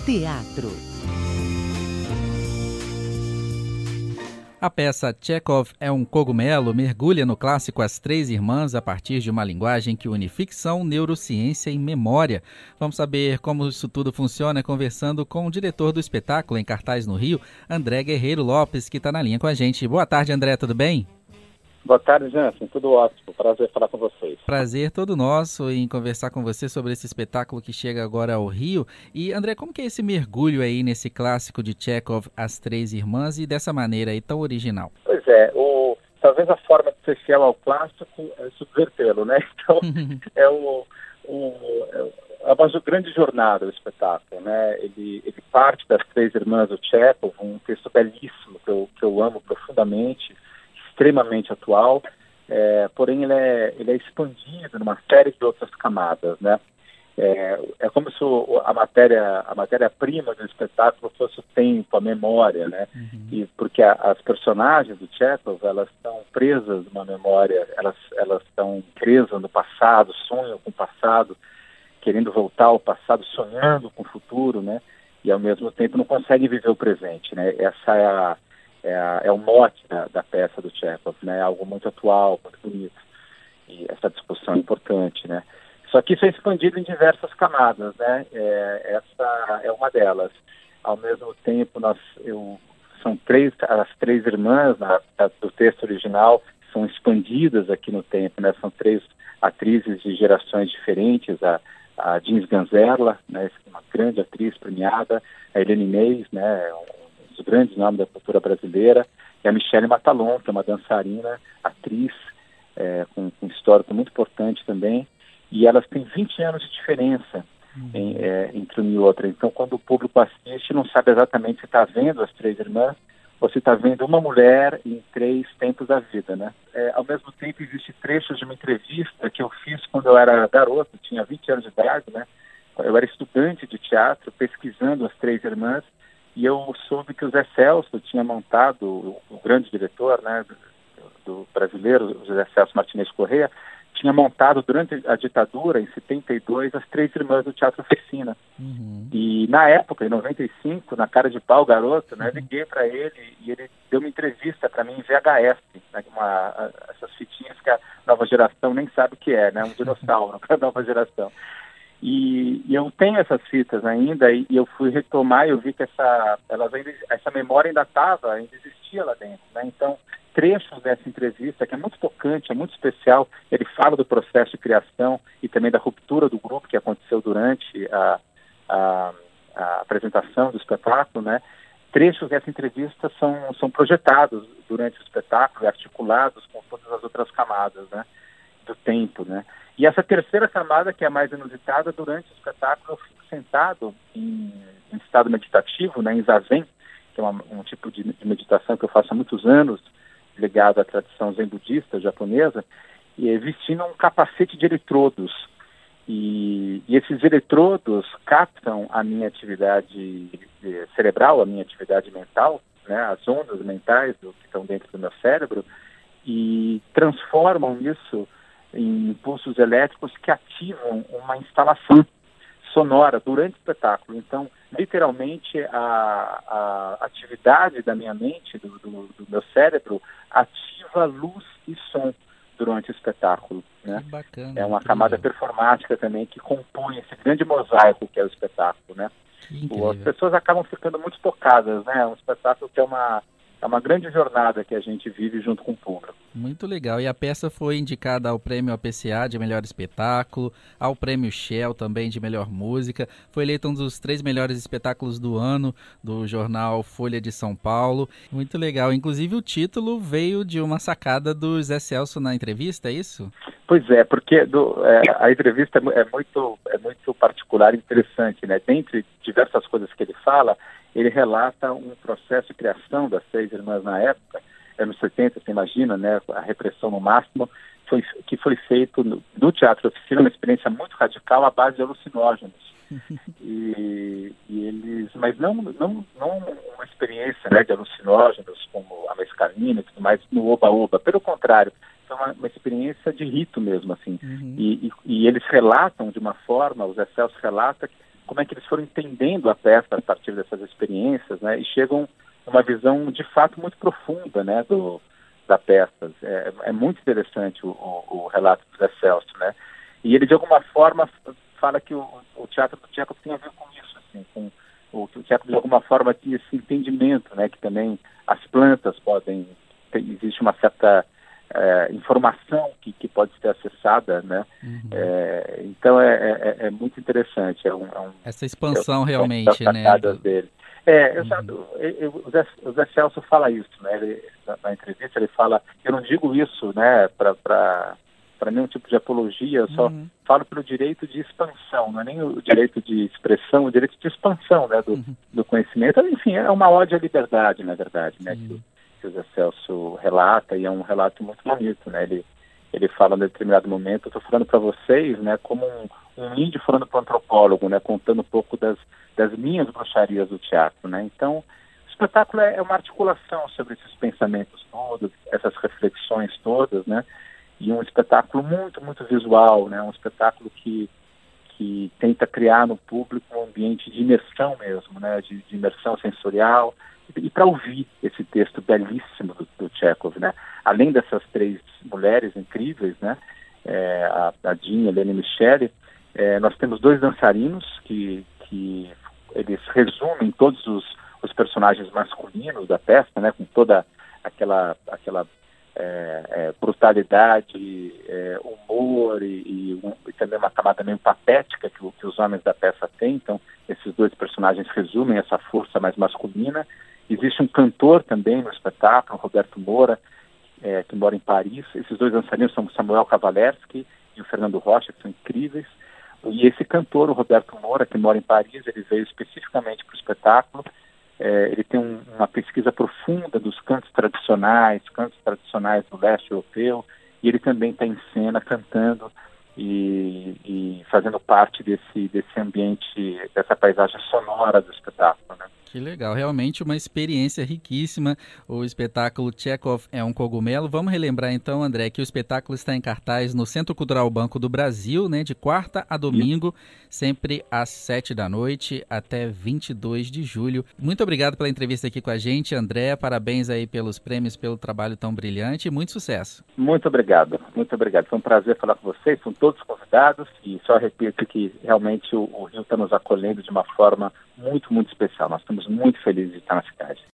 Teatro. A peça Tchekov é um cogumelo mergulha no clássico As Três Irmãs a partir de uma linguagem que une ficção, neurociência e memória. Vamos saber como isso tudo funciona conversando com o diretor do espetáculo em cartaz no Rio, André Guerreiro Lopes, que está na linha com a gente. Boa tarde, André, tudo bem? Boa tarde, Jansen. Tudo ótimo. Prazer falar com vocês. Prazer todo nosso em conversar com você sobre esse espetáculo que chega agora ao Rio. E, André, como que é esse mergulho aí nesse clássico de Tchekov, As Três Irmãs, e dessa maneira aí tão original? Pois é, talvez a forma de ser fiel ao clássico é subvertê-lo, né? Então, é uma grande jornada o espetáculo, né? Ele parte das Três Irmãs do Tchekov, um texto belíssimo que eu amo profundamente, extremamente atual, porém ele é expandido numa série de outras camadas, né? É como se a matéria-prima do espetáculo fosse o tempo, a memória, né? Uhum. E porque as personagens do Tchekov, elas estão presas numa memória, elas estão presas no passado, sonham com o passado, querendo voltar ao passado, sonhando com o futuro, né? E ao mesmo tempo não conseguem viver o presente, né? Essa é o mote da peça do Tchekov, né? Algo muito atual, muito bonito. E essa discussão é importante, né? Só que isso é expandido em diversas camadas, né? Essa é uma delas. Ao mesmo tempo, as três irmãs do texto original são expandidas aqui no tempo, né? São três atrizes de gerações diferentes, a Jeans Ganzerla, né? Uma grande atriz premiada, a Helene Inês, né? Os grandes nomes da cultura brasileira, e a Michele Matalon, que é uma dançarina, atriz, com um histórico muito importante também, e elas têm 20 anos de diferença entre uma e outra. Então, quando o público assiste, não sabe exatamente se está vendo as três irmãs ou se está vendo uma mulher em três tempos da vida, né? Ao mesmo tempo, existe trechos de uma entrevista que eu fiz quando eu era garoto, tinha 20 anos de idade, né? Eu era estudante de teatro, pesquisando as três irmãs, e eu soube que o Zé Celso tinha montado, o grande diretor, né, do brasileiro, o José Celso Martinez Corrêa, tinha montado durante a ditadura, em 72, as Três Irmãs do Teatro Oficina. Uhum. E na época, em 95, na cara de pau, garoto, né, liguei para ele e ele deu uma entrevista para mim em VHS, né, essas fitinhas que a nova geração nem sabe o que é, né, um dinossauro para a nova geração. E eu tenho essas fitas ainda, e eu fui retomar e eu vi que essa memória ainda existia lá dentro, né? Então, trechos dessa entrevista, que é muito tocante, é muito especial, ele fala do processo de criação e também da ruptura do grupo que aconteceu durante a apresentação do espetáculo, né? Trechos dessa entrevista são projetados durante o espetáculo e articulados com todas as outras camadas, né, do tempo, né? E essa terceira camada, que é a mais inusitada, durante o espetáculo eu fico sentado em estado meditativo, né, em Zazen, que é um tipo de meditação que eu faço há muitos anos, ligado à tradição zen budista japonesa, e vestindo um capacete de eletrodos. E esses eletrodos captam a minha atividade cerebral, a minha atividade mental, né, as ondas mentais que estão dentro do meu cérebro, e transformam isso em impulsos elétricos que ativam uma instalação sonora durante o espetáculo. Então, literalmente, a atividade da minha mente, do meu cérebro, ativa luz e som durante o espetáculo, né? Que bacana, é uma camada performática também que compõe esse grande mosaico que é o espetáculo, né? As pessoas acabam ficando muito tocadas, né? É um espetáculo que é uma grande jornada que a gente vive junto com o público. Muito legal. E a peça foi indicada ao Prêmio APCA de Melhor Espetáculo, ao Prêmio Shell também de Melhor Música. Foi eleito um dos 3 melhores espetáculos do ano do jornal Folha de São Paulo. Muito legal. Inclusive o título veio de uma sacada do Zé Celso na entrevista, é isso? Pois é, porque a entrevista é muito particular e interessante, né? Dentre diversas coisas que ele fala, ele relata um processo de criação das Três Irmãs na época, anos 70, você imagina, né? A repressão no máximo, que foi feito no Teatro Oficina, uma experiência muito radical à base de alucinógenos. E eles, mas não uma experiência, né, de alucinógenos como a mescalina e tudo mais no oba-oba, pelo contrário, foi uma experiência de rito mesmo, assim. Uhum. E eles relatam de uma forma, o Zé Celso relata como é que eles foram entendendo a peça a partir dessas experiências, né? E chegam a uma visão de fato muito profunda, né, da peça. É muito interessante o relato do Zé Celso, né? E ele de alguma forma fala que o teatro do Tchekov tem a ver com isso, assim, com o teatro de alguma forma tinha esse entendimento, né, que também as plantas podem, existe uma certa informação que pode ser acessada, né? Uhum. Então é muito interessante. Essa expansão realmente, né? Dele. O Zé Celso fala isso, né? Na entrevista ele fala, eu não digo isso, né, para nenhum tipo de apologia, eu só falo pelo direito de expansão, não é nem o direito de expressão, o direito de expansão, né, do conhecimento. Enfim, é uma ode à liberdade, na verdade, né, que o Zé Celso relata, e é um relato muito bonito, né? Ele fala em determinado momento, eu estou falando para vocês, né, como um índio falando para um antropólogo, né, contando um pouco das minhas bruxarias do teatro, né? Então, o espetáculo é uma articulação sobre esses pensamentos todos, essas reflexões todas, né? E um espetáculo muito, muito visual, né? Um espetáculo que tenta criar no público um ambiente de imersão mesmo, né? De imersão sensorial, e para ouvir esse texto belíssimo do Tchekov, né? Além dessas três mulheres incríveis, né? A Jean, Helena e Michele, nós temos dois dançarinos que eles resumem todos os personagens masculinos da peça, né? Com toda aquela brutalidade, humor e também uma camada meio patética que os homens da peça têm. Então, esses dois personagens resumem essa força mais masculina. Existe um cantor também no espetáculo, Roberto Moura, que mora em Paris. Esses dois dançarinos são o Samuel Kavalerski e o Fernando Rocha, que são incríveis. E esse cantor, o Roberto Moura, que mora em Paris, ele veio especificamente para o espetáculo. Ele tem uma pesquisa profunda dos cantos tradicionais do leste europeu, e ele também está em cena cantando e fazendo parte desse ambiente, dessa paisagem sonora do espetáculo, né? Que legal, realmente uma experiência riquíssima. O espetáculo Tchekov é um cogumelo. Vamos relembrar então, André, que o espetáculo está em cartaz no Centro Cultural Banco do Brasil, né, de quarta a domingo, sempre às 7 da noite até 22 de julho. Muito obrigado pela entrevista aqui com a gente, André. Parabéns aí pelos prêmios, pelo trabalho tão brilhante e muito sucesso. Muito obrigado, muito obrigado. Foi um prazer falar com vocês, são todos convidados, e só repito que realmente o Rio está nos acolhendo de uma forma muito, muito especial. Nós estamos muito felizes de estar na cidade.